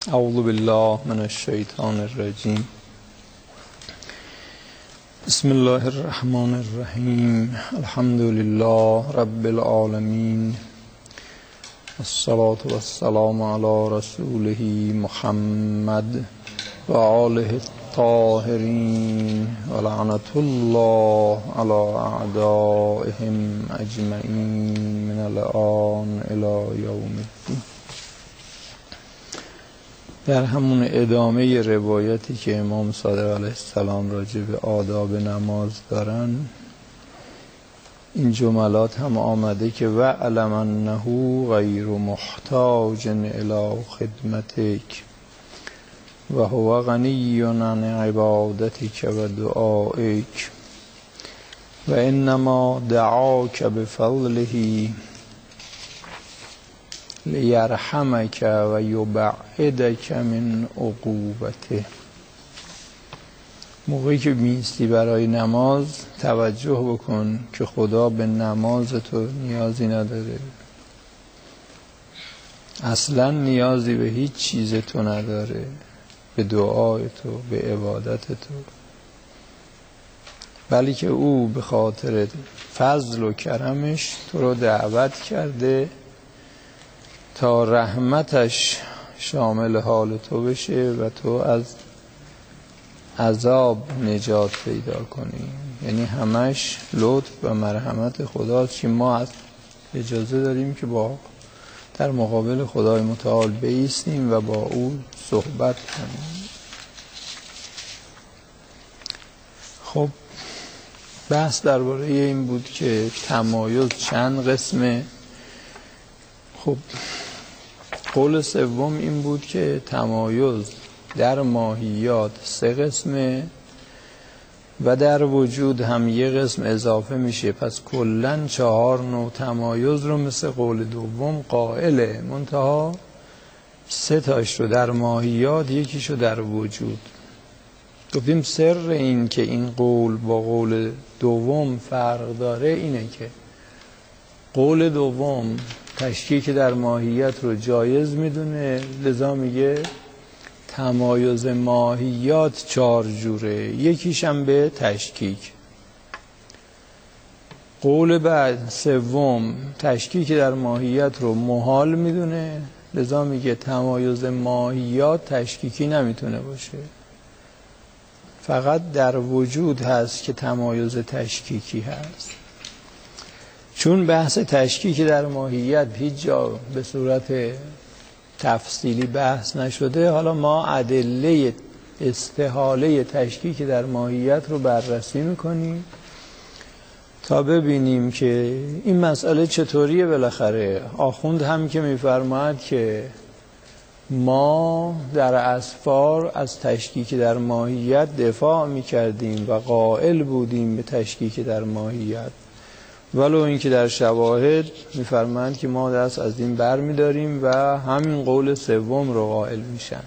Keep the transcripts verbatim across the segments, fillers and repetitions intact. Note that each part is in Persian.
اعوذ بالله من الشیطان الرجیم. بسم الله الرحمن الرحیم. الحمد لله رب العالمین، الصلاة والسلام علی رسوله محمد و آله الطاهرین و لعنة الله علی اعدائهم اجمعین من الآن الی یوم الدین. در همون ادامه روایتی که امام صادق علیه السلام راجع به آداب نماز دارن، این جملات هم آمده که وَاعْلَمْ أَنَّهُ غَيْرُ مُحْتَاجٍ إِلَى خِدْمَتِكَ وَهُوَ غَنِيٌّ عَنْ عِبَادَتِكَ وَدُعَائِكَ وَإِنَّمَا دَعَاكَ بِفَضْلِهِ لیرحمک و یبعدک من عقوبته. موقعی که میستی برای نماز توجه بکن که خدا به نماز تو نیازی نداره، اصلا نیازی به هیچ چیز تو نداره، به دعای تو، به عبادت تو، ولی که او به خاطر فضل و کرمش تو رو دعوت کرده تا رحمتش شامل حال تو بشه و تو از عذاب نجات پیدا کنی. یعنی همش لطف و مرحمت خداست که ما از اجازه داریم که با در مقابل خدای متعال بایستیم و با او صحبت کنیم. خب بحث درباره این بود که تمایز چند قسمه. خب قول سوم این بود که تمایز در ماهیات سه قسمه و در وجود هم یه قسم اضافه میشه، پس کلن چهار نوع تمایز رو مثل قول دوم قائله، منتها سه تاش رو در ماهیات، یکیش رو در وجود. گفتیم سر این که این قول با قول دوم فرق داره اینه که قول دوم تشکیک در ماهیت رو جایز میدونه، لذا میگه تمایز ماهیات چهار جوره، یکیش هم به تشکیک. قول بعد سوم تشکیک در ماهیت رو محال میدونه، لذا میگه تمایز ماهیات تشکیکی نمیتونه باشه، فقط در وجود هست که تمایز تشکیکی هست. چون بحث تشکیک در ماهیت هیچ جا به صورت تفصیلی بحث نشده، حالا ما ادله استحاله تشکیک در ماهیت رو بررسی میکنیم تا ببینیم که این مسئله چطوریه. بالاخره آخوند هم که میفرماید که ما در اسفار از تشکیک در ماهیت دفاع میکردیم و قائل بودیم به تشکیک در ماهیت، ولو اینکه در شواهد میفرمایند که ما دست از این بر میداریم و همین قول سوم رو قائل میشن.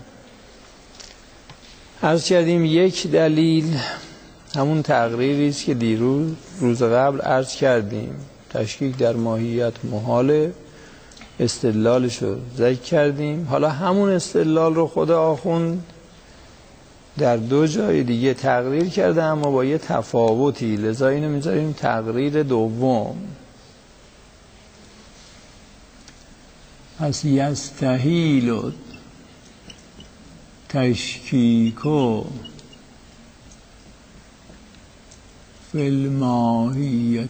عرض کردیم یک دلیل همون تقریری است که دیروز روز قبل عرض کردیم، تشکیک در ماهیت محاله، استدلالش رو ذکر کردیم. حالا همون استدلال رو خود آخوند در دو جای دیگه تقریر کرده، اما با یه تفاوتی، لذا اینو میذاریم تقریر دوم. پس یستحیل تشکیکو فی الماهیت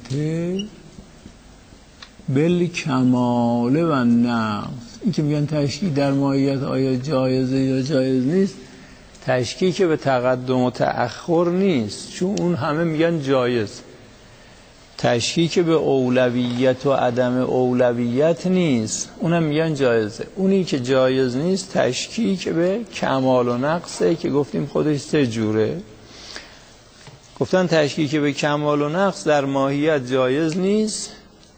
بالکمال و نقص. این که میگن تشکیک در ماهیت آیا جایزه یا جایز نیست، تشکیک به تقدم و تأخر نیست، چون اون همه میگن جایز. تشکیک به اولویت و عدم اولویت نیست، اونم میگن جایزه. اونی که جایز نیست تشکیک به کمال و نقصه که گفتیم خودش سه جوره. گفتن تشکیک به کمال و نقص در ماهیت جایز نیست،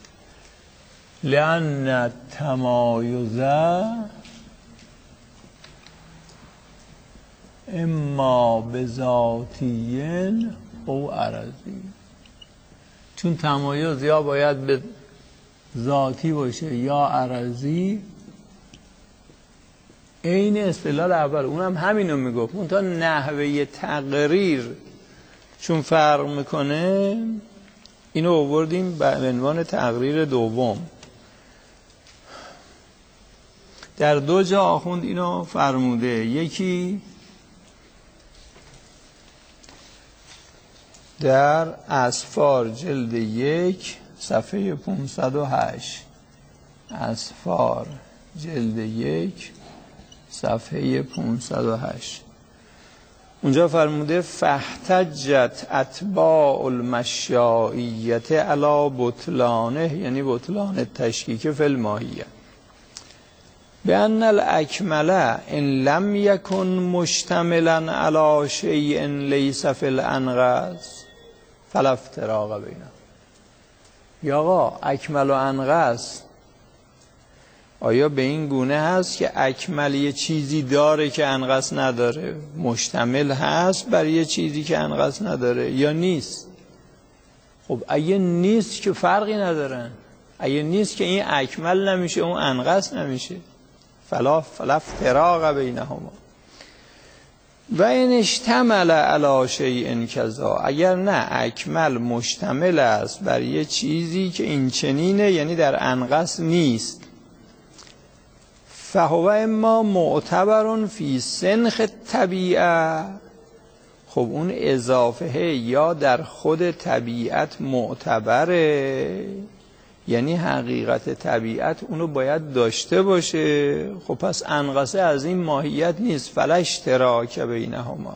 لأن التمایز اما بذاتین او عرضی. چون تمایز یا باید به ذاتی باشه یا عرضی، این اصطلاح اول اونم همینو میگفت، اون تا نحوه تقریر چون فرق میکنه اینو آوردیم به عنوان تقریر دوم. در دو جا آخوند اینو فرموده، یکی در اسفار جلد یک صفحه پانصد و هشت، اسفار جلد یک صفحه پانصد و هشت، اونجا فرموده فاحتجت اتباع المشایعیت علی بطلانه، یعنی بطلان تشکیک فی الماهیه، بأن الاکمل ان لم یکن مشتملا علی شیء لیس فی الانغاص فلا افتراق بینه. یا آقا اکمل و انغاص آیا به این گونه هست که اکمل یه چیزی داره که انغاص نداره، مشتمل هست بر یه چیزی که انغاص نداره، یا نیست؟ خب اگه نیست که فرقی ندارن، اگه نیست که این اکمل نمیشه اون انغاص نمیشه، فلا فلا افتراق بینهما. و این اشتمل علی شیء کذا، اگر نه اکمل مشتمل است بر یه چیزی که این چنینه، یعنی در انغاص نیست، فهو اما معتبر فی سنخ طبیعه، خب اون اضافه یا در خود طبیعت معتبره، یعنی حقیقت طبیعت اونو باید داشته باشه، خب پس انغاصه از این ماهیت نیست، فلا اشتراک بینهما.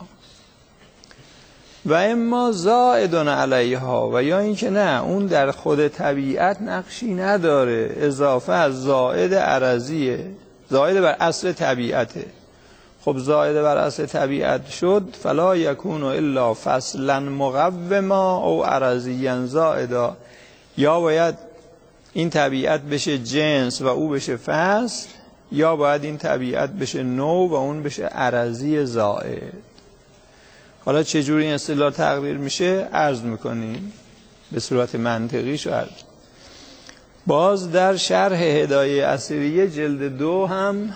و اما زائد علیها، و یا اینکه نه اون در خود طبیعت نقشی نداره، اضافه از زائد عرضیه، زائد بر اصل طبیعته. خب زائد بر اصل طبیعت شد، فلا یکون الا فصلا مقوما او عرضیا زائدا، یا باید این طبیعت بشه جنس و او بشه فصل، یا باید این طبیعت بشه نوع و اون بشه عرضی زائد. حالا چجوری این اصطلاح تقریر میشه عرض میکنیم به صورت منطقی شد. باز در شرح هدایه اثریه جلد دو هم،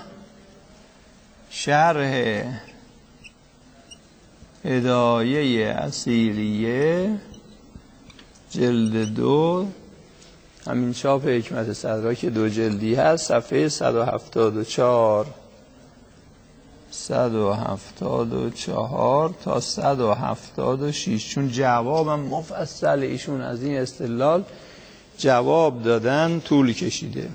شرح هدایه اثریه جلد دو، همین چاپ حکمت صدرا که دو جلدی هست، صفحه صد و هفتاد و چهار صد و هفتاد و چهار تا صد و هفتاد و شش، چون جوابم مفصل ایشون از این استدلال جواب دادن طول کشیده.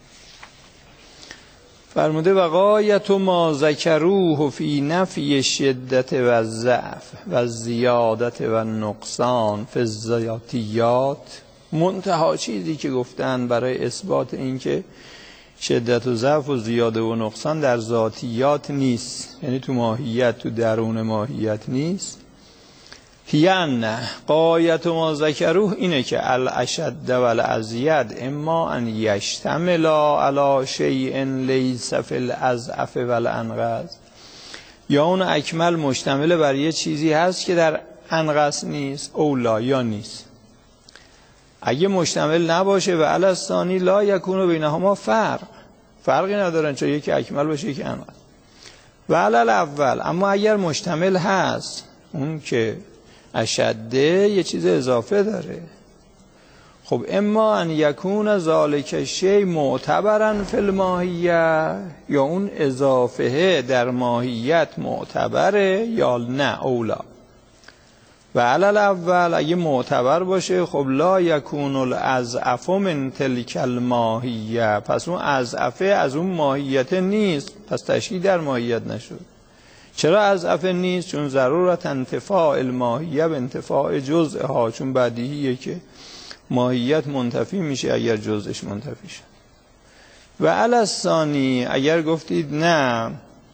فرموده و غایت ما ذکروه فی نفی شدت و ضعف و زیادت و نقصان فی الذاتیات، منتها چیزی که گفتن برای اثبات این که شدت و ضعف و زیاده و نقصان در ذاتیات نیست، یعنی تو ماهیت، تو درون ماهیت نیست، یعنی غایت ما ذکروه اینه که الاشد و الازید اما ان یشتمل علی شیء لیس فی الاضعف و الانغاص، یا اون اکمل مشتمل بر یه چیزی هست که در انغاص نیست، اولا یا نیست. اگه مشتمل نباشه و الثانی لا یکون بینهما فرق، فرقی ندارن، چون یکی اکمل باشه یکی انغاص. و علل اول، اما اگر مشتمل هست، اون که اشده یه چیز اضافه داره، خب اما ان یکون ذالک شیء معتبرا فی الماهیه، یا اون اضافه در ماهیت معتبره یا نه اولا. و علل اول اگه معتبر باشه، خب لا یکون الاضعف من تلک الماهیه، پس اون اضعفه از اون ماهیت نیست، پس تشکیل در ماهیت نشد. چرا اضعف نیست؟ چون ضرورت انتفاع الماهیه به انتفاع جزءها، چون بدیهیه که ماهیت منتفی میشه اگر جزءش منتفی شد. و علی الثانی اگر گفتید نه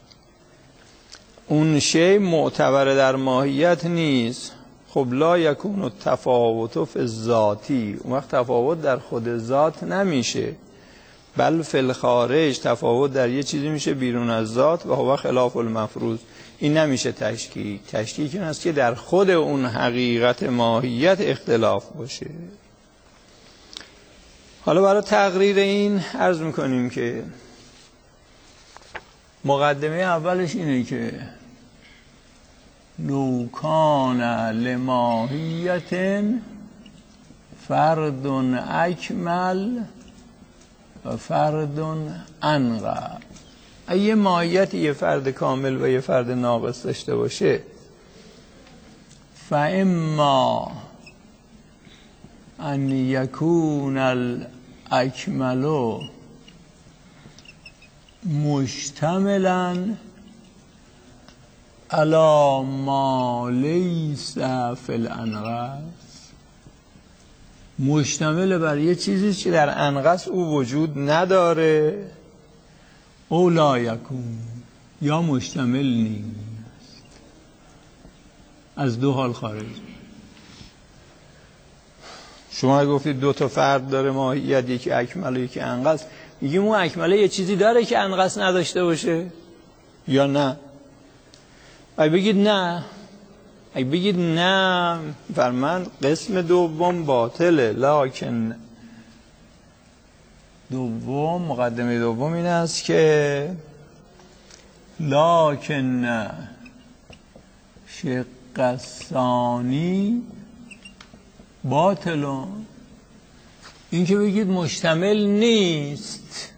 اون شی معتبر در ماهیت نیست، خب لا یکون التفاوت فی الذاتی، اون وقت تفاوت در خود ذات نمیشه، بل فی الخارج، تفاوت در یه چیزی میشه بیرون از ذات و هو خلاف المفروض، این نمیشه تشکیک. تشکیک این است که در خود اون حقیقت ماهیت اختلاف باشه. حالا برای تقریر این عرض میکنیم که مقدمه اولش اینه که لو کان لماهیت فرد اکمل و فرد انقى. اگه ماهیت یه فرد کامل و یه فرد ناقص داشته باشه، فاما ان یکون الاکمل مشتملا علی ما لیس فی الانقص، مشتمل بر یه چیزی که در انقص او وجود نداره، او لا یکون، یا مشتمل نیست. از دو حال خارج. شما گفتید دو تا فرد داره ماهیت، یکی اکمل و یکی انقص، میگیم اون اکمله یه چیزی داره که انقص نداشته باشه یا نه؟ اگه بگید نه، اگه بگید نه فرمان قسم دوم باطله، لکن دوم مقدمه دوم این است که لکن شق الثانی باطلون، این که بگید مشتمل نیست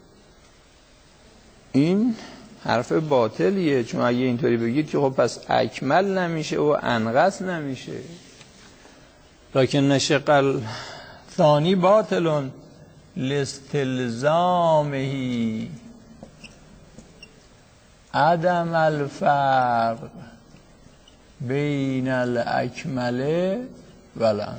این حرف باطلیه، چون اگه اینطوری بگید که خب پس اکمل نمیشه و انقص نمیشه. لکن شق الثانی باطلون لاستلزامه عدم الفرق بین الاکمل و الانقص.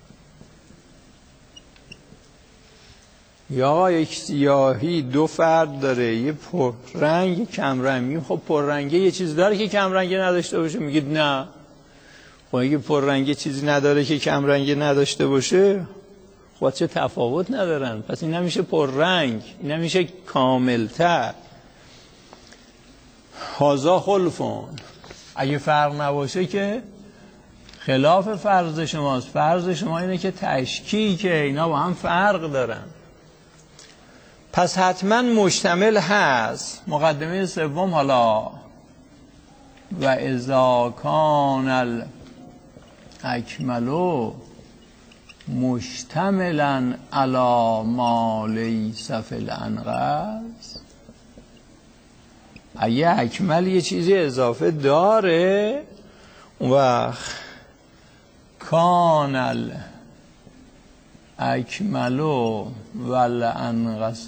یا یک سیاهی دو فرد داره، یه پررنگ یه کمرنگ، میگیم خب پررنگه یه چیز داره که کمرنگه نداشته باشه، میگید نه. خب اگه پررنگه چیزی نداره که کمرنگه نداشته باشه، خب چه تفاوت ندارن، پس این نمیشه پررنگ، این نمیشه کاملتر. هازا خلفون، اگه فرق نباشه که خلاف فرض شماست. فرض شما اینه که تشکیکه، اینا با هم فرق دارن، پس حتما مشتمل هست. مقدمه سوم حالا و اذا کان الاکمل مشتملا علی ما لیس فی الانقص، اگه اکمل یه چیزی اضافه داره، اون وقت کان الاکمل و الانقص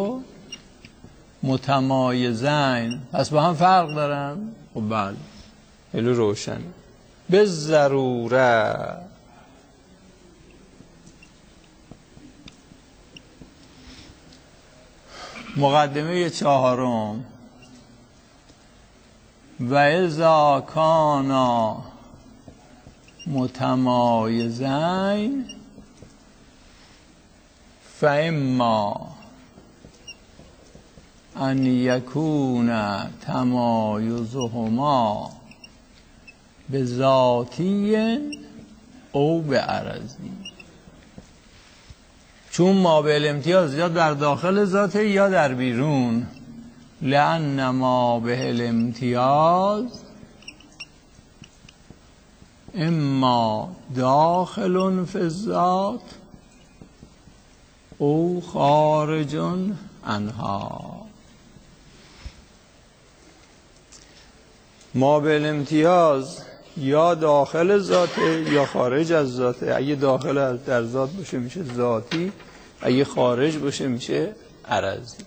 متمایزین، پس با هم فرق دارن. خب بله، خیلی روشن. به ضروره مقدمه چهارم و اذا کانا متمایزین فاما ان یکون تمایزهما بذاتی او به عرضی، چون ما به امتیاز یا در داخل ذاته یا در بیرون. لأن ما به الامتیاز اما داخل فی الذات او خارج عنها. ما به الامتیاز یا داخل ذاته یا خارج از ذاته. اگه داخل در ذات باشه میشه ذاتی، اگه خارج باشه میشه عرضی.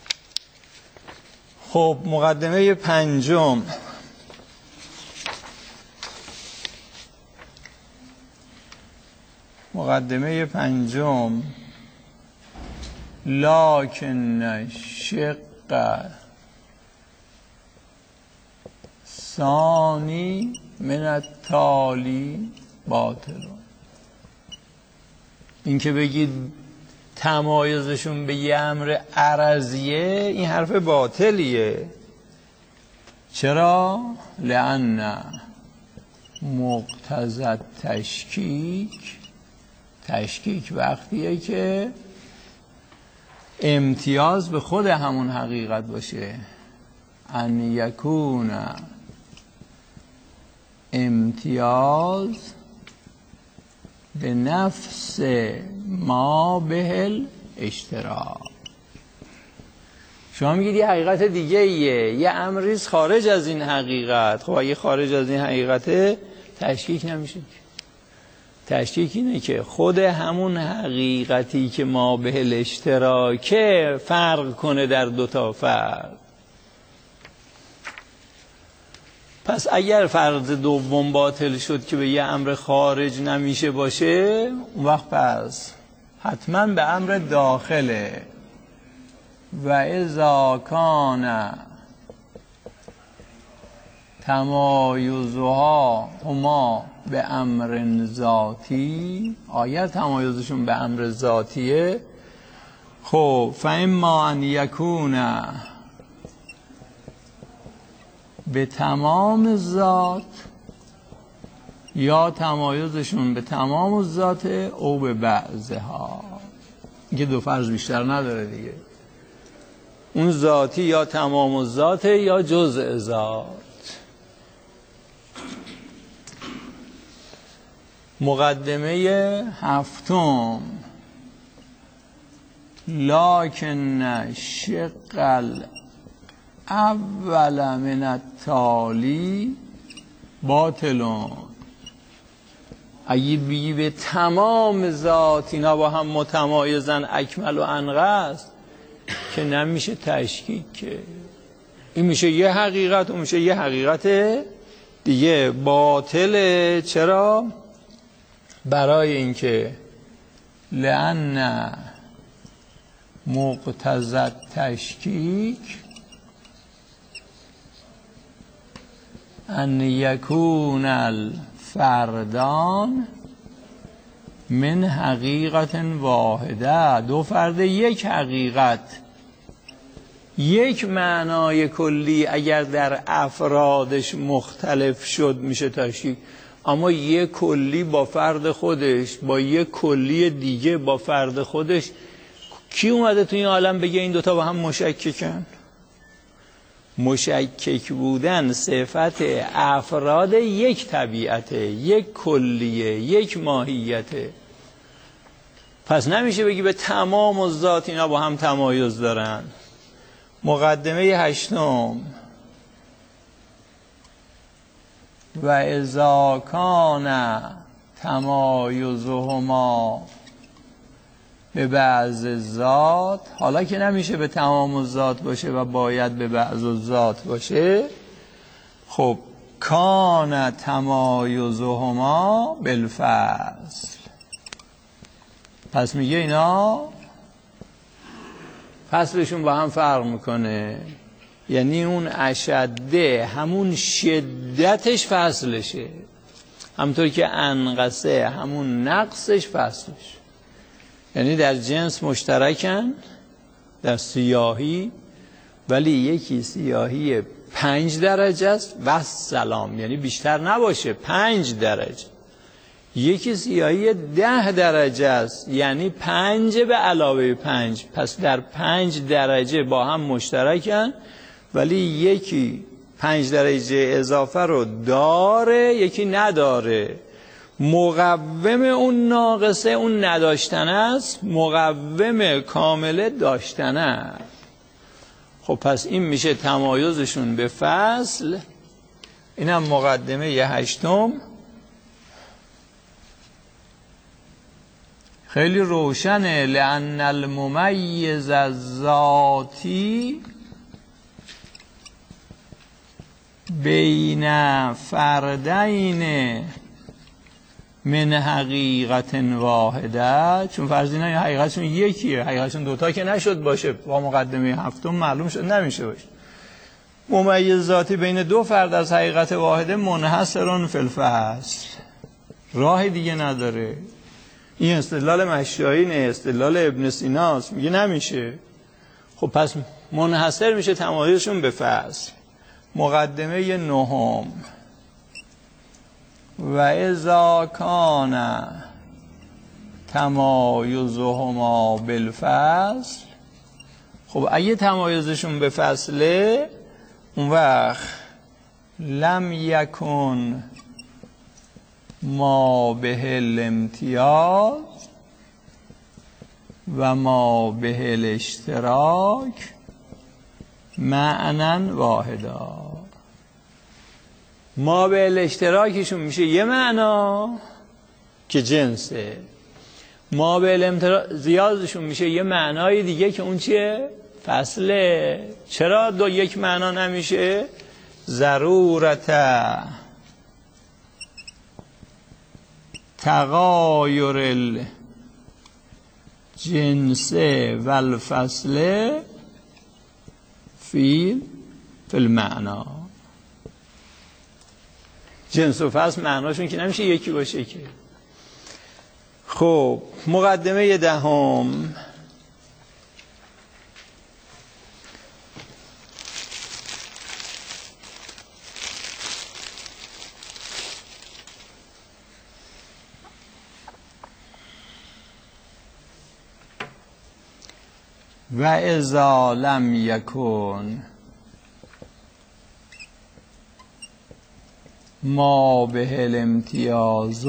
خب مقدمه پنجم مقدمه پنجم لکن شق ثانی من التالی باطل. این که بگید تمایزشون به یه امر عرضیه، این حرف باطلیه. چرا؟ لأن مقتضی تشکیک، تشکیک وقتیه که امتیاز به خود همون حقیقت باشه. ان یکون امتیاز به نفس ما به الاشتراک. شما میگید یه حقیقت دیگه ایه، یه امریز خارج از این حقیقت. خب اگه خارج از این حقیقته تشکیک نمیشه. تشکیک اینه که خود همون حقیقتی که ما به الاشتراکه فرق کنه در دوتا فرد. پس اگر فرض دوم باطل شد که به یه امر خارج نمیشه باشه، اون وقت پس حتما به امر داخله. و اذا کان تمایزها هما به امر ذاتی، اگر تمایزشون به امر ذاتیه، خب فاما ان یکون به تمام ذات، یا تمایزشون به تمام ذات او به بعضها. اینکه دو فرض بیشتر نداره دیگه. اون ذاتی یا تمام ذات یا جزء ذات. مقدمه هفتم، لکن شق اول من التالی باطلون. اگه بگی به تمام ذات اینا با هم متمایزن اکمل و انقص، که نمیشه تشکیک. که این میشه یه حقیقت، اون میشه یه حقیقت دیگه. باطله. چرا؟ برای اینکه لأن مقتضی تشکیک ان یکون الفردان من حقیقت واحده. دو فرد یک حقیقت، یک معنای کلی اگر در افرادش مختلف شد میشه تشکیک. اما یک کلی با فرد خودش با یک کلی دیگه با فرد خودش، کی اومده تو این عالم بگه این دوتا با هم مشککن؟ مشکک بودن صفت افراد یک طبیعته، یک کلیه، یک ماهیته. پس نمیشه بگی به تمام و ذات اینا با هم تمایز دارن. مقدمه هشتم، و اذا کان تمایزهما به بعض ذات، حالا که نمیشه به تمام ذات باشه و باید به بعض ذات باشه، خب کان تمایزهما بالفصل. پس میگه اینا فصلشون با هم فرق میکنه. یعنی اون اشده همون شدتش فصلشه، همونطور که انقصه همون نقصش فصلش. یعنی در جنس مشترکن در سیاهی، ولی یکی سیاهی پنج درجه است و سلام، یعنی بیشتر نباشه پنج درجه. یکی سیاهی ده درجه است، یعنی پنج به علاوه پنج. پس در پنج درجه با هم مشترکن، ولی یکی پنج درجه اضافه رو داره یکی نداره. مقوم اون ناقصه اون نداشتن است، مقوم کامله داشتن است. خب پس این میشه تمایزشون به فصل. اینم مقدمه یه هشتم. خیلی روشنه. لأن الممیز الذاتی بین فردین من حقیقت واحده، چون فرض اینا حقیقتشون یکیه، حقیقتشون دوتا که نشد باشه، با مقدمه هفتم معلوم شد نمیشه باشه. ممیز ذاتی بین دو فرد از حقیقت واحده منحصرون فی الفصل، راه دیگه نداره. این استدلال مشایخ، استدلال ابن سیناست، میگه نمیشه. خب پس منحصر میشه تمایزشون به فصل. مقدمه نهم، و اذا کان تمایزهما بالفصل. خب اگه تمایزشون به فصله، اون وقت لم یکن ما به الامتیاز و ما به الاشتراک معنا واحدا. ما به الاشتراکشون میشه یه معنا که جنسه، ما به الامتیازشون میشه یه معنای دیگه که اون چیه؟ فصله. چرا دو یک معنا نمیشه؟ ضرورت تغایر الجنس و الفصل فی فی المعنا. جنس و فصل معناشون که نمیشه یکی باشه که. خب مقدمه دهم، و اذا لم یکن ما به الامتیاز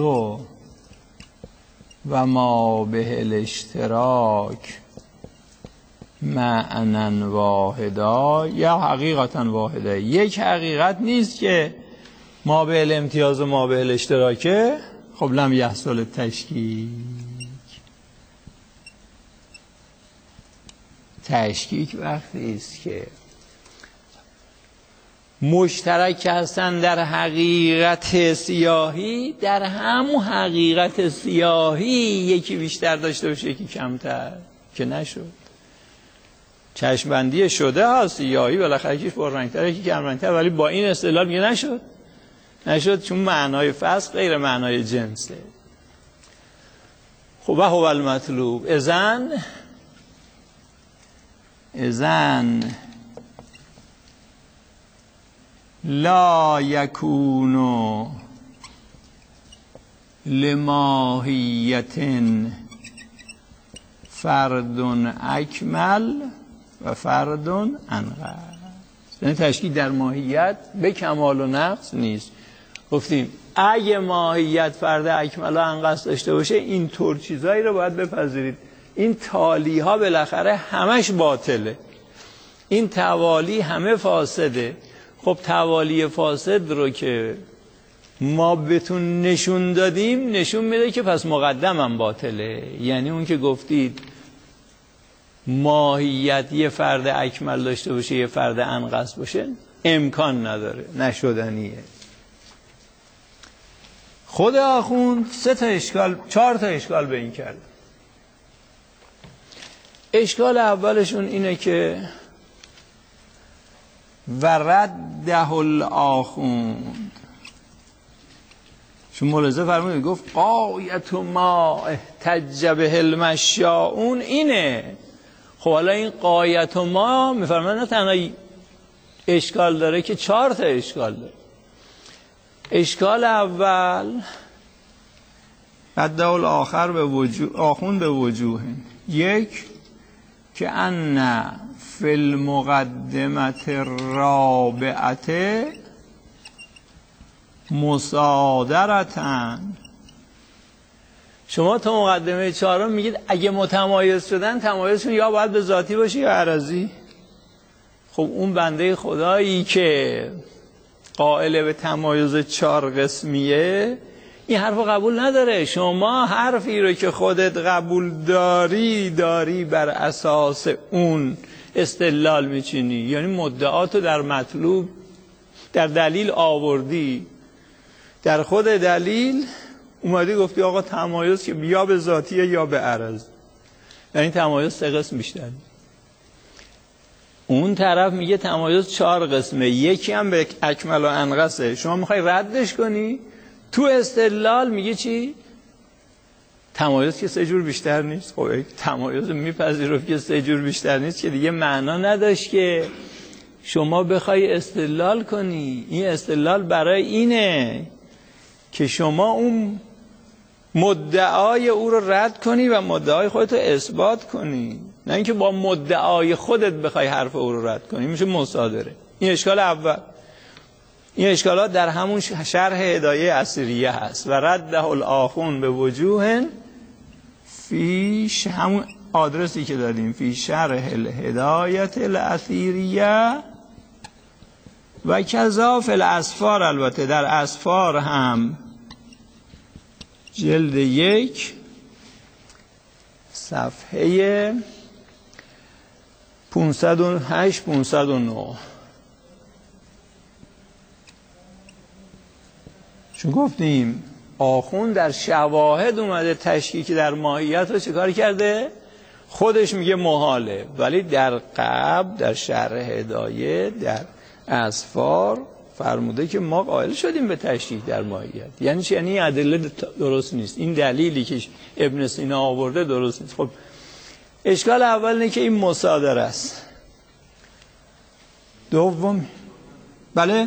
و ما به الاشتراک معنا واحدا یا حقیقتا واحده. یک حقیقت نیست که ما به الامتیاز و ما به الاشتراکه. خب لم یحصل تشکیک. تشکیک وقتی است که مشترک هستن در حقیقت سیاهی، در همون حقیقت سیاهی یکی بیشتر داشته باشه یکی کمتر، که نشد. چشمبندی شده ها سیاهی بالاخره یکیش پررنگ‌تره یکی کمرنگ‌تره، ولی با این اصطلاح میگه نشد. نشد چون معنای فصل غیر معنای جنسه. خب و هو المطلوب اذن اذن لا یکون لماهیت فرد اکمل و فرد انقص. یعنی تشکیل در ماهیت به کمال و نقص نیست. گفتیم اگه ماهیت فرد اکمل و انقص داشته باشه این طور چیزایی رو باید بپذیرید. این تالی ها بالاخره همش باطله، این توالی همه فاسده. خب توالی فاسد رو که ما بهتون نشون دادیم نشون میده که پس مقدم هم باطله. یعنی اون که گفتید ماهیت یه فرد اکمل داشته باشه یه فرد انقص باشه امکان نداره، نشدنیه. خود آخوند سه تا اشکال چهار تا اشکال به این کرد. اشکال اولشون اینه که و رده الآخوند، چون ملاحظه فرمودید گفت غایت ما احتج به المشاؤون اینه. خب حالا این غایت ما میفرماید نه تنها اشکال داره که چهار تا اشکال داره. اشکال اول رده الاخر به وجوه آخوند به وجوه. یک که ان فی المقدمت الرابعه مصادرتن. شما تا مقدمه چهارم میگید اگه متمایز شدن تمایزشون یا باید به ذاتی باشه یا عرضی. خب اون بنده خدایی که قائل به تمایز چهار قسمیه این حرف قبول نداره. شما حرفی رو که خودت قبول داری داری بر اساس اون استدلال میچینی، یعنی مدعاتو در مطلوب در دلیل آوردی، در خود دلیل اومدی گفتی آقا تمایز که یا به ذاتیه یا به عرض، یعنی تمایز سه قسم بیشتر. اون طرف میگه تمایز چهار قسمه، یکی هم به اکمل و انقصه. شما میخوای ردش کنی، تو استدلال میگه چی؟ تمایز که سه جور بیشتر نیست. خب تمایز میپذیرفت که سه جور بیشتر نیست که دیگه معنا نداشت که شما بخوای استدلال کنی. این استدلال برای اینه که شما اون مدعای او رو رد کنی و مدعای خودت رو اثبات کنی، نه اینکه با مدعای خودت بخوای حرف او رو رد کنی. میشه مصادره. این اشکال اول. این اشکالات در همون شرح هدایه اثریه هست. و رده الاخون به وجوه فیش، همون آدرسی که دادیم، فی شرح الهدایت الاثریه و کذا فی الاسفار. البته در اسفار هم جلد یک صفحه پانصد و هشت پانصد و نه. چون گفتیم آخوند در شواهد اومده تشکیک در ماهیت رو چیکار کرده؟ خودش میگه محاله، ولی در قبل در شرح هدایه در اسفار فرموده که ما قائل شدیم به تشکیک در ماهیت. یعنی چی؟ یعنی ادله درست نیست، این دلیلی که ابن سینا آورده درست نیست. خب اشکال اول اینه که این مصادره است. دوم بله،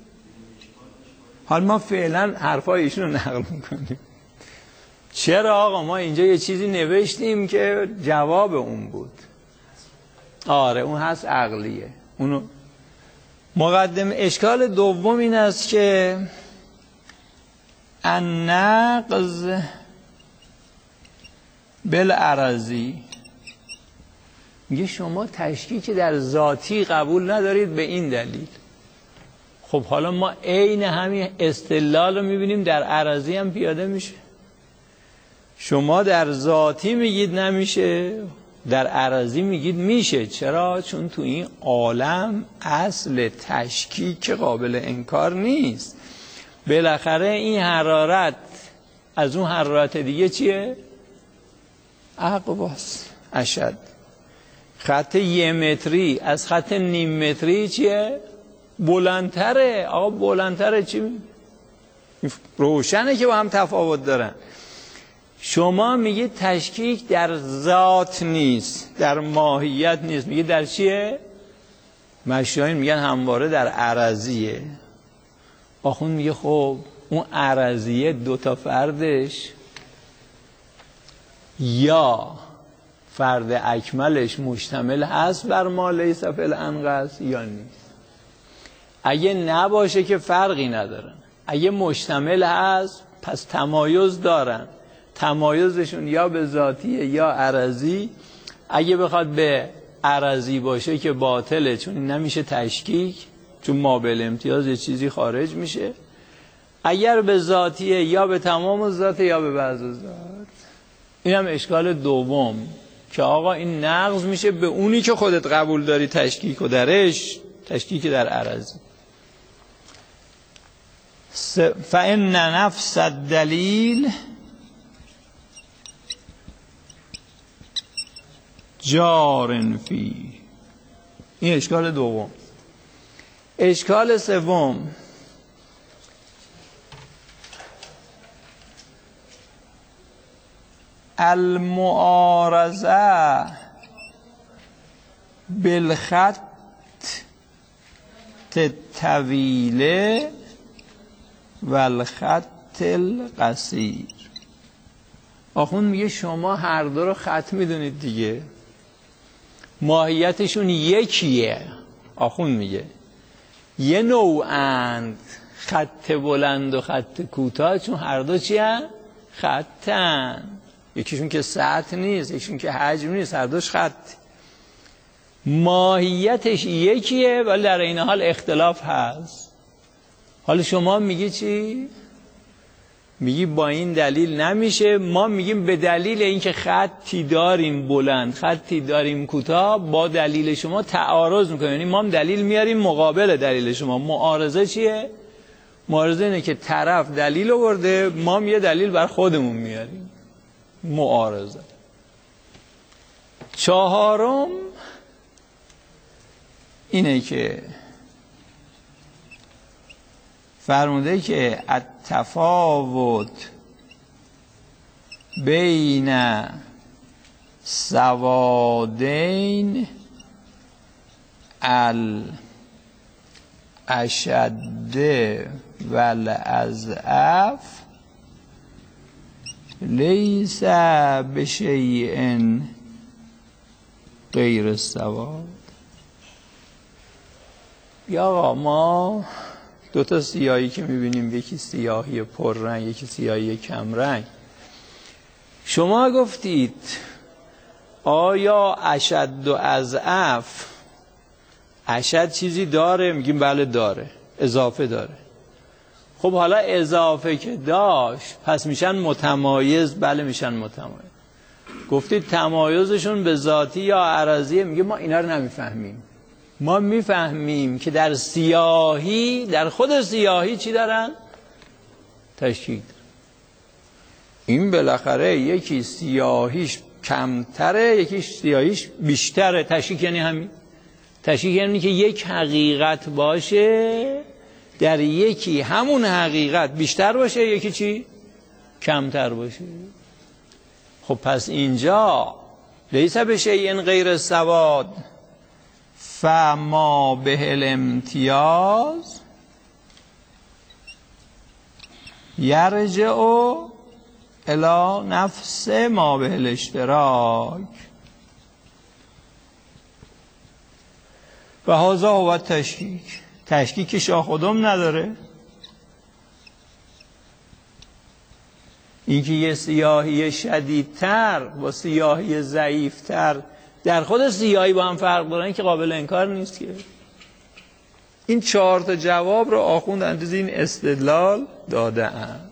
حالا ما فعلا حرفای ایشون رو نقل میکنیم. چرا آقا ما اینجا یه چیزی نوشتیم که جواب اون بود. آره اون هست عقلیه. اونو مقدم. اشکال دوم این است که النقض بالعرضی، میگه شما تشکیک در ذاتی قبول ندارید به این دلیل. خب حالا ما عین همین استدلال رو میبینیم در عرضی هم پیاده میشه. شما در ذاتی میگید نمیشه، در عرضی میگید میشه. چرا؟ چون تو این عالم اصل تشکیک قابل انکار نیست. بالاخره این حرارت از اون حرارت دیگه چیه؟ اقواس اشد. خط یه متری از خط نیم متری چیه؟ بلندتره. آقا بلندتره چی؟ روشنه که با هم تفاوت دارن. شما میگید تشکیک در ذات نیست، در ماهیت نیست، میگید در چیه؟ مشایخ میگن همواره در عرضیه. آخوند میگه خب اون عرضیه دوتا فردش یا فرد اکملش مشتمل هست بر ما لیس فی الانقص یا نیست. اگه نباشه که فرقی ندارن، اگه مشتمل هست پس تمایز دارن، تمایزشون یا به ذاتیه یا عرضی. اگه بخواد به عرضی باشه که باطله، چون نمیشه تشکیک، چون ما بالامتیاز یه چیزی خارج میشه. اگر به ذاتیه یا به تمام ذات یا به بعض ذات. این هم اشکال دوم که آقا این نقض میشه به اونی که خودت قبول داری تشکیک و درش، تشکیک در عرضی. فإن نفس الدلیل جارن فی. این اشکال دوم. اشکال سوم، المعارضه بالخط الطویل و الخط القصیر. آخوند میگه شما هر دو رو خط میدونید دیگه، ماهیتشون یکیه. آخوند میگه یه نوعند، خط بلند و خط کوتاه، چون هر دو چی هن؟ خطن. یکیشون که سطح نیست، یکیشون که حجم نیست، هر دوش خط. ماهیتش یکیه ولی در این حال اختلاف هست. حالا شما میگی چی؟ میگی با این دلیل نمیشه. ما میگیم به دلیل اینکه خطی داریم بلند، خطی داریم کوتاه، با دلیل شما تعارض میکنیم. یعنی ما هم دلیل میاریم مقابل دلیل شما. معارضه چیه؟ معارضه اینه که طرف دلیل آورده، ما هم یه دلیل بر خودمون میاریم. معارضه. چهارم اینه که فرموده که التفاوت بین سوادین الاشد و الاضعف لیس بشیء غیر السواد. یا آقا ما دو تا سیاهی که میبینیم، یکی سیاهی پررنگ یکی سیاهی کمرنگ، شما گفتید آیا اشد و اضعف، اشد چیزی داره؟ میگیم بله داره، اضافه داره. خب حالا اضافه که داشت پس میشن متمایز؟ بله میشن متمایز. گفتید تمایزشون به ذاتی یا عرضیه؟ میگه ما اینا رو نمیفهمیم. ما میفهمیم که در سیاهی، در خود سیاهی چی دارن؟ تشکیک. این بالاخره یکی سیاهیش کمتره یکی سیاهیش بیشتره. تشکیک یعنی همین. تشکیک یعنی که یک حقیقت باشه، در یکی همون حقیقت بیشتر باشه، یکی چی؟ کمتر باشه. خب پس اینجا لیس بشیء غیر سواد فما به الامتیاز یرجع الی نفس ما به الاشتراک و هذا هو تشکیک. تشکیک شاه خودم نداره. اینکه یه سیاهی شدیدتر با سیاهی ضعیفتر در خود سیاهی با هم فرق دارن که قابل انکار نیست. که این چهار تا جواب رو آخوند اندازه این استدلال داده اند.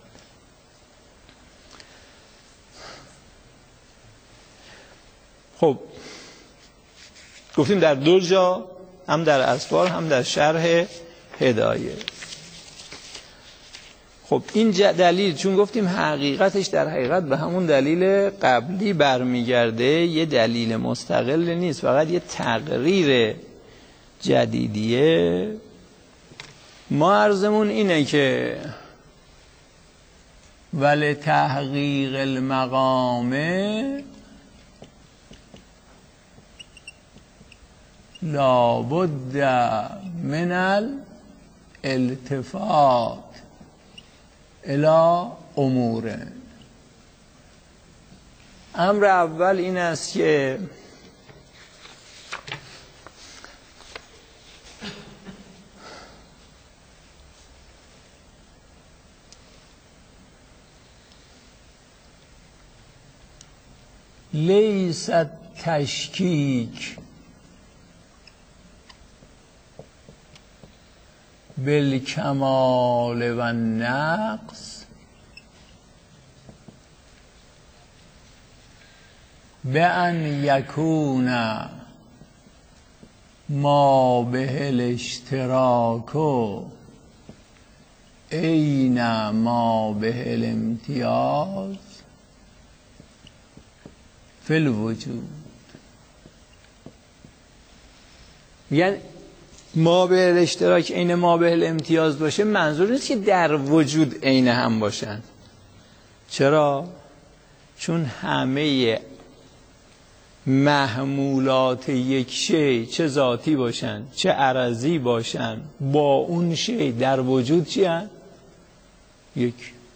خب گفتیم در دو جا، هم در اسفار هم در شرح هدایه. خب این دلیل چون گفتیم حقیقتش در حقیقت به همون دلیل قبلی برمیگرده، یه دلیل مستقل نیست، فقط یه تقریر جدیدیه. ما عرضمون اینه که ولی تحقیق المقامه لابد من الالتفات الی امور. امر اول این است که لیس تشکیک بالکمال و النقص بأن یکون ما به الاشتراک عین ما به الامتیاز فی الوجود. یعنی ما به الاشتراک عین ما به الامتیاز باشه، منظور نیست که در وجود عین هم باشن. چرا؟ چون همه محمولات یک شی، چه ذاتی باشن چه عرضی باشن، با اون شی در وجود چی هست؟ یک.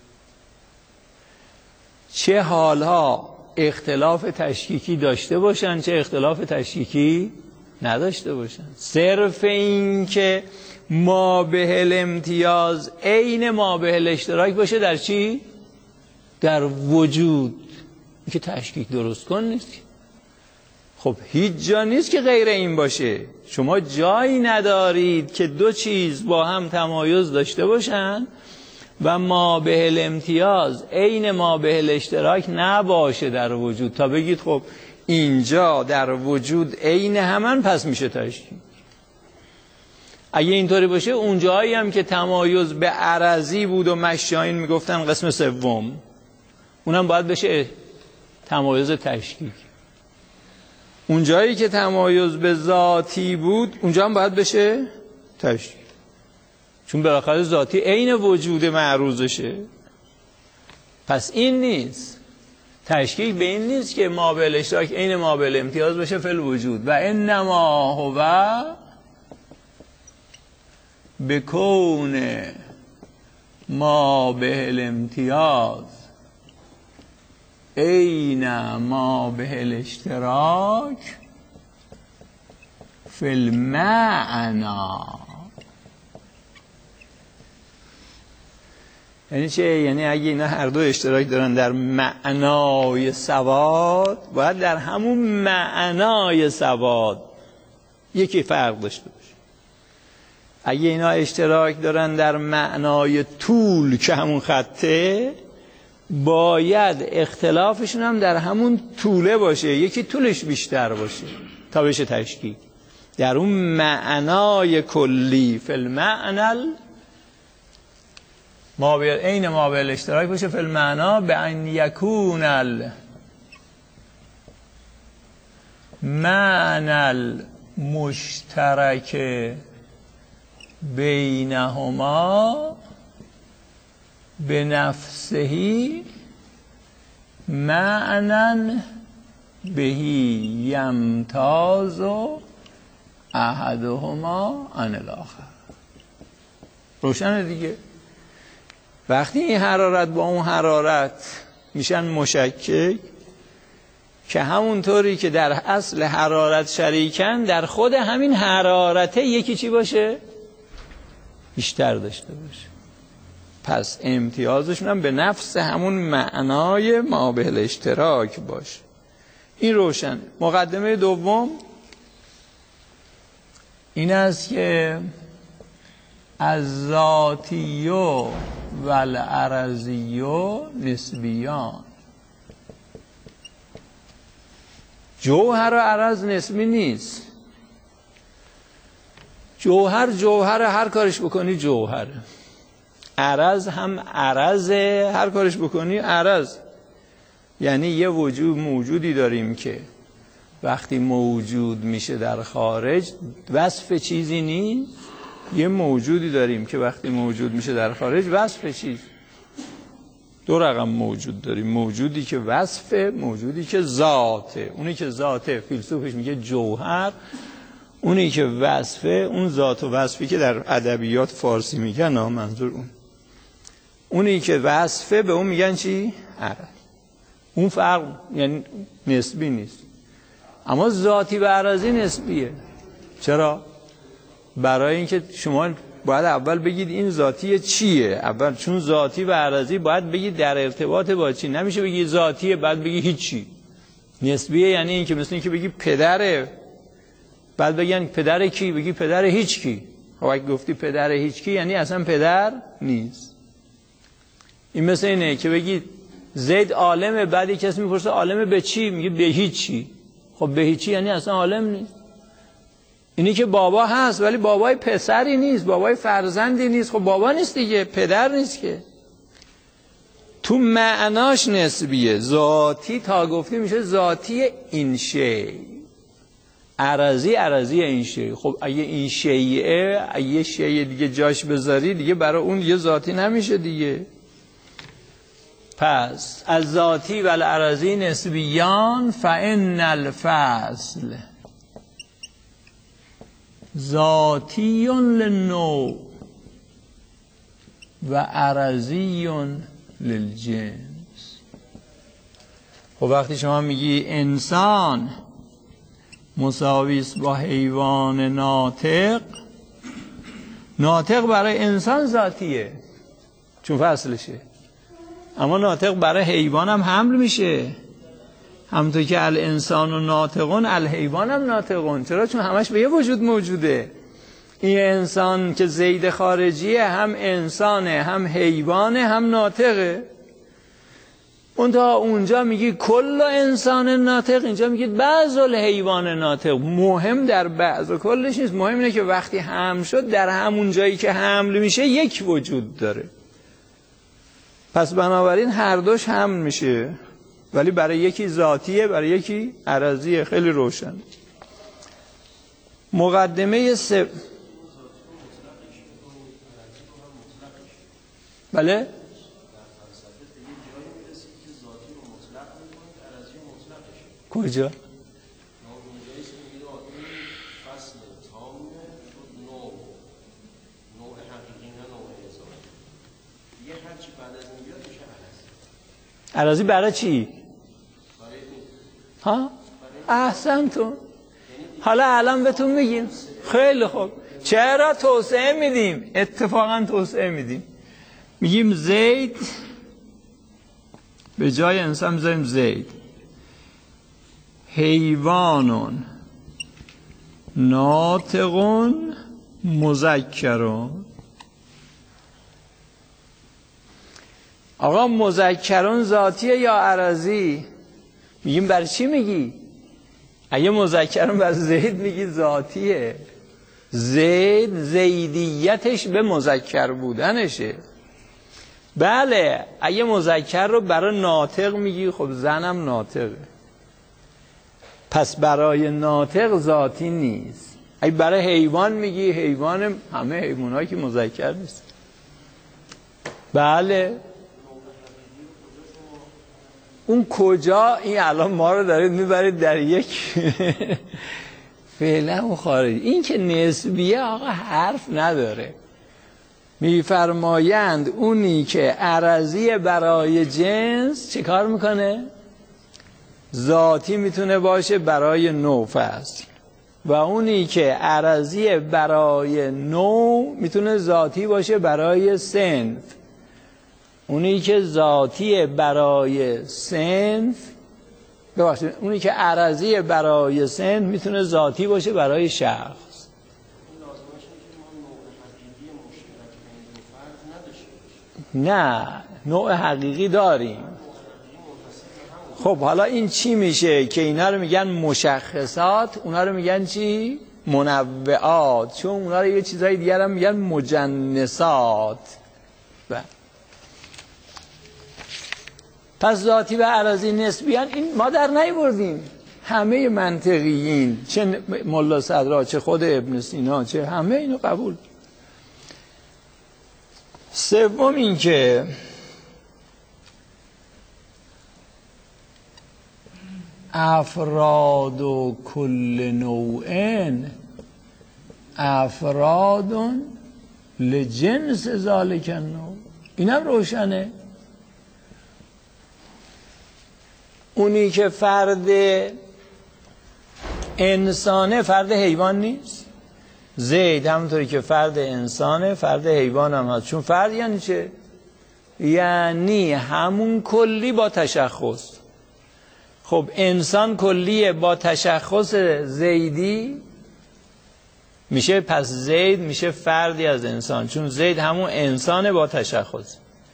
چه حالها اختلاف تشکیکی داشته باشن چه اختلاف تشکیکی نداشته باشن، صرف این که ما به الامتیاز عین ما به الاشتراک باشه در چی؟ در وجود. این که تشکیک درست کن نیست. خب هیچ جا نیست که غیر این باشه. شما جایی ندارید که دو چیز با هم تمایز داشته باشن و ما به الامتیاز عین ما به الاشتراک نباشه در وجود تا بگید خب اینجا در وجود عین همن پس میشه تشکیک. اگه اینطوری باشه اونجایی هم که تمایز به عرضی بود و مشایین میگفتن قسم سوم، اونم باید بشه تمایز تشکیک. اونجایی که تمایز به ذاتی بود اونجا هم باید بشه تشکیک، چون بالاخره ذاتی عین وجود معروضشه. پس این نیست، تشکیک به این نیست که ما به الاشتراک عین ما به الامتیاز باشه فی الوجود و انما هو بکون ما به الامتیاز عین ما به الاشتراک فی المعنی یعنی چه؟ یعنی اگه اینا هر دو اشتراک دارن در معنای سواد، باید در همون معنای سواد یکی فرق داشته باشه. اگه اینا اشتراک دارن در معنای طول که همون خطه، باید اختلافشون هم در همون طوله باشه، یکی طولش بیشتر باشه تا بشه تشکیک. در اون معنای کلی فی المعنى ما به عین ما به اشتراک باشه فی المعنا به ان یکون المعنى المشترک بینهما به نفسه معنی بهی یمتاز احدهما عن الاخر. روشنه دیگه؟ وقتی این حرارت با اون حرارت میشن مشکک، که همونطوری که در اصل حرارت شریکن، در خود همین حرارته یکی چی باشه؟ بیشتر داشته باشه. پس امتیازشون هم به نفس همون معنای ما به الاشتراک باشه. این روشن. مقدمه دوم این است که از ذاتیو و العرضیو نسبیان. جوهر و عرض نسبی نیست. جوهر جوهر هر کارش بکنی جوهره. عرض هم عرضه، هر کارش بکنی عرض. یعنی یه وجود موجودی داریم که وقتی موجود میشه در خارج وصف چیزی نیست. یه موجودی داریم که وقتی موجود میشه در خارج وصف چیز. دو رقم موجود داریم، موجودی که وصفه، موجودی که ذاته. اونی که ذاته فیلسوفش میگه جوهر، اونی که وصفه اون ذات و وصفی که در ادبیات فارسی میگن، نه منظور اون اونی که وصفه به اون میگن چی؟ عرض. اون فرق یعنی نسبی نیست. اما ذاتی و عرضی نسبیه. چرا؟ برای اینکه شما باید اول بگید این ذاتی چیه. اول چون ذاتی و عرضی باید بگید در ارتباط با چی. نمیشه بگید ذاتیه بعد بگید هیچی. نسبیه یعنی این که مثل این که بگی پدره بعد بگن پدر کی، بگی پدر هیچ کی. خب اگه گفتی پدر هیچ کی یعنی اصلا پدر نیست. این مثل اینه که بگی زید عالمه، بعد یک کسی میپرسه عالمه به چی، میگه به هیچی. خب به هیچی یعنی اصلا عالم نیست. اینی که بابا هست ولی بابای پسری نیست، بابای فرزندی نیست. خب بابا نیست دیگه، پدر نیست که. تو معناش نسبیه. ذاتی تا گفتی میشه ذاتی این شی، عرضی عرضی این شی. خب اگه این شیعه، اگه شیء دیگه جاش بذاری دیگه برای اون دیگه ذاتی نمیشه دیگه. پس از ذاتی و العرضی نسبیان فإن الفصل ذاتی للنوع و عرضی للجنس. خب وقتی شما میگی انسان مساوی است با حیوان ناطق، ناطق برای انسان ذاتیه چون فصلشه، اما ناطق برای حیوان هم حمل میشه. همونطور که الانسان و ناطقون الحیوان هم ناطقون. چرا؟ چون همش به یه وجود موجوده. این انسان که زید خارجیه هم انسانه هم حیوانه هم ناطقه. اون تا اونجا میگی کل انسان ناطق، اینجا میگی بعض الحیوان ناطق. مهم در بعض و کلش نیست، مهم اینه که وقتی حمل شد در همون جایی که حمل میشه یک وجود داره. پس بنابراین هر دوش حمل میشه، ولی برای یکی ذاتیه برای یکی عرضیه. خیلی روشن. مقدمه سه بله کجا؟ عرضی برای چی؟ ها؟ احسنتون. حالا الان بهتون میگیم. خیلی خوب. چرا توسعه میدیم؟ اتفاقا توسعه میدیم. میگیم زید، به جای انسان میذاریم زید. حیوانون ناطقون مذکرون. آقا مذکرون ذاتیه یا عرضی؟ میگیم برای چی میگی؟ اگه مذکرون بر زید میگی ذاتیه. زید زیدیتش به مذکر بودنشه. بله اگه مذکر رو برای ناطق میگی، خب زنم ناطقه، پس برای ناطق ذاتی نیست. اگه برای حیوان میگی، حیوان همه حیوانایی که مذکر نیست. بله اون کجا؟ این الان ما رو دارید میبرید در یک فعلا اون خارجی. این که نسبیه آقا حرف نداره. میفرمایند اونی که عرضی برای جنس چه کار میکنه؟ ذاتی میتونه باشه برای نوع فصل، و اونی که عرضی برای نوع میتونه ذاتی باشه برای صنف. اونی که ذاتی برای صنف ببخشید اونی که عرضی برای صنف میتونه ذاتی باشه برای شخص. نه نوع حقیقی داریم. خب حالا این چی میشه که اینا رو میگن مشخصات، اونا رو میگن چی؟ منوعات، چون اونا رو یه چیزای دیگر هم میگن مجنسات. بله. پس ذاتی و عرضی نسبیان این ما در نیاوردیم. همه منطقیین، چه ملا صدرا چه خود ابن سینا چه همه اینو قبول. سوم این که افراد و کل نوعین افرادون لجنس ذالک النوع. اینم روشنه. اونی که فرد انسانه فرد حیوان نیست. زید همونطوری که فرد انسانه فرد حیوان هم هست. چون فرد یعنی چه؟ یعنی همون کلی با تشخص. خب انسان کلیه با تشخص زیدی میشه، پس زید میشه فردی از انسان، چون زید همون انسانه با تشخص.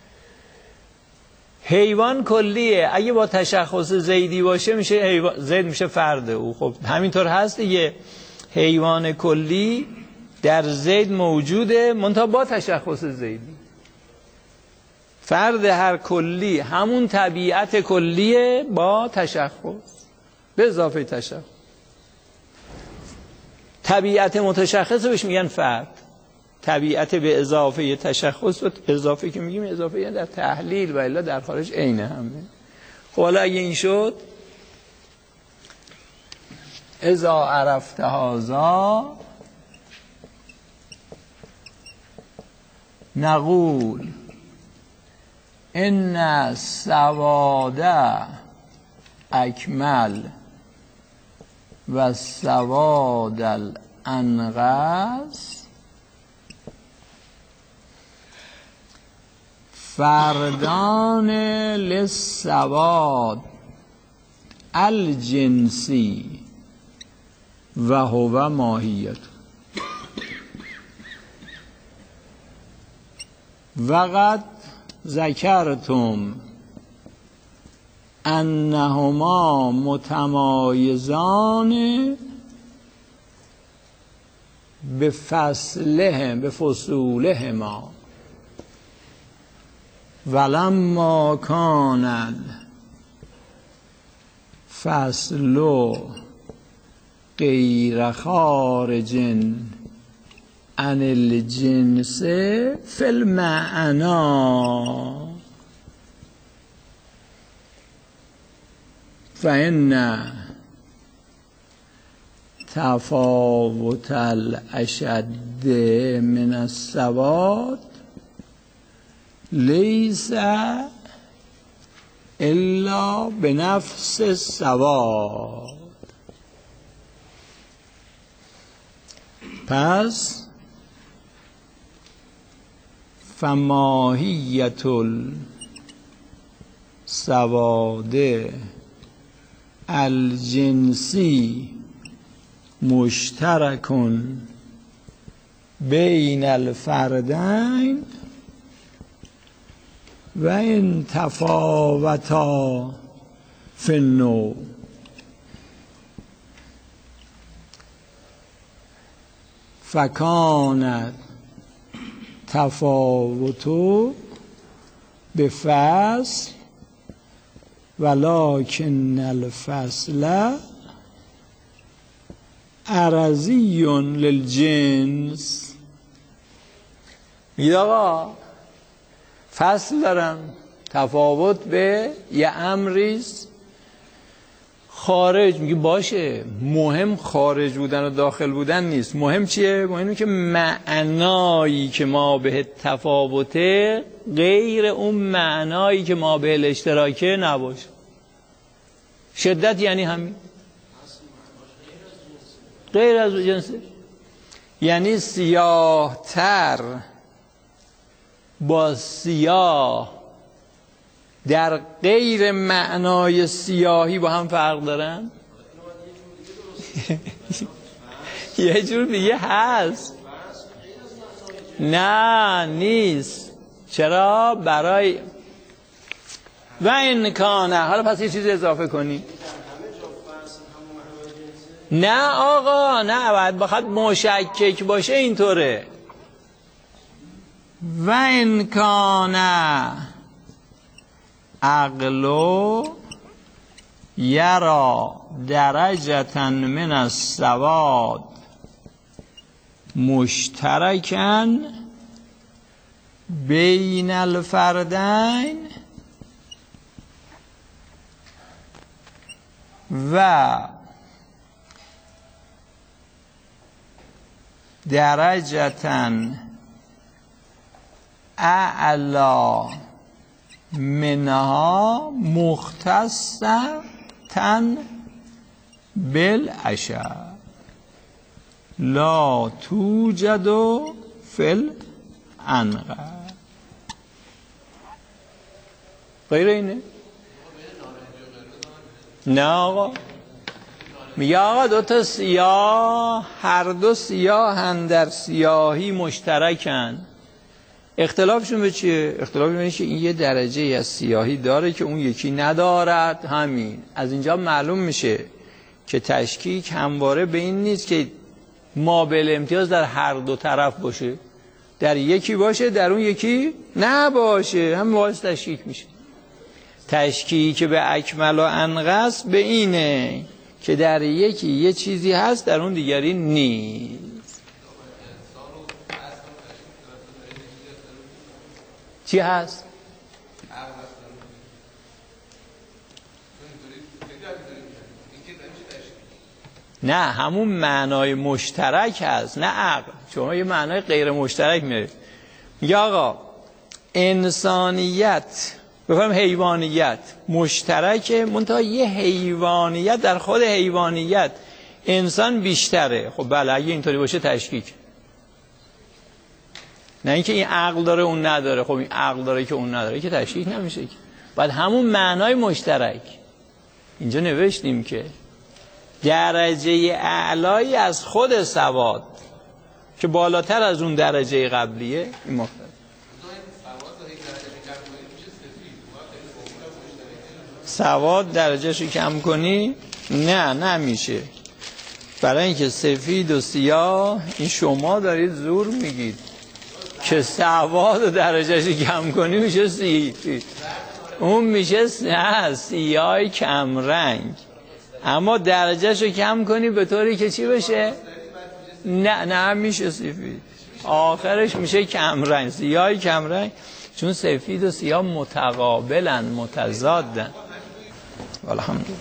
حیوان کلیه، اگه با تشخص زیدی باشه میشه حیوان، زید میشه فرد او. خب همینطور هست دیگه، حیوان کلی در زید موجوده منتها با تشخص زیدی. فرد هر کلی همون طبیعت کلیه با تشخص به اضافه تشخص. طبیعت متشخص بهش میگن فرد. طبیعت به اضافه تشخص و اضافه که میگیم اضافه یعنی در تحلیل و الا در خارج عین همه. خب حالا اگه این شد اذا عرفت هذا نقول ان السواد اکمل و السواد الانقص فردان للسواد الجنسی و هو ماهیت. وقد ذکرتم انهما متمایزان به فصلهم به فصولهما ولما کان فصل غیر خارج عن الجنس فی المعنا فإن تفاوت الاشد من السواد لیس الا بنفس السواد. پس فماهیت السواد الجنسی مشترکن بین الفردین و این تفاوتا فی النوع. فکانت تفاوتو به فصل ولکن الفصل عرضی للجنس. میگه آقا فصل دارم، تفاوت به یه امریست خارج. میگه باشه، مهم خارج بودن و داخل بودن نیست، مهم چیه؟ مهمه که معنایی که ما به تفاوته غیر اون معنایی که ما به الاشتراکه نباشه. شدت یعنی همین، غیر از جنسه، یعنی سیاه تر با سیاه در غیر معنای سیاهی با هم فرق دارن. یه جور دیگه هست. نه نیست. چرا؟ برای و این کانه. حالا پس یه چیز اضافه کنی. نه آقا، نه، باید بخواد مشکک باشه اینطوره. و این کانه عقلو یرا درجتا من السواد مشترکن بین الفردین و درجتا اعلا منها مختصة بالعشر لا توجد فی العنقا. غیر اینه؟ نه آقا، میگه آقا دو تا سیاه، هر دو سیاهن در سیاهی مشترکن. اختلافشون به چیه؟ اختلافشون به این یه درجه از سیاهی داره که اون یکی ندارد. همین. از اینجا معلوم میشه که تشکیک همواره به این نیست که مابل امتیاز در هر دو طرف باشه، در یکی باشه در اون یکی نباشه، هم باعث تشکیک میشه. تشکیک به اکمل و انقص به اینه که در یکی یه چیزی هست در اون دیگری نیست. چی هست؟ نه، همون معنای مشترک هست، نه عقل. شما یه معنای غیر مشترک میارید. میگه آقا انسانیت بفهم حیوانیت مشترکه، منتها یه حیوانیت در خود حیوانیت انسان بیشتره. خب بله، اگه اینطوری باشه تشکیک. نه اینکه این عقل داره اون نداره. خب این عقل داره که اون نداره که تشکیک نمیشه که. بعد همون معنای مشترک. اینجا نوشتیم که درجه اعلایی از خود سواد که بالاتر از اون درجه قبلیه این مختلف. سواد درجهشو کم کنی؟ نه نمیشه. برای اینکه سفید و سیاه، این شما دارید زور میگید که سواد و درجهشو کم کنی میشه سیاه، اون میشه نه سیاه کم رنگ. اما درجهشو کم کنی به طوری که چی بشه؟ نه نه میشه سفید، آخرش میشه کم رنگ، سیاه کم رنگ. چون سفید و سیاه متقابلن، متضادن. والحمدلله.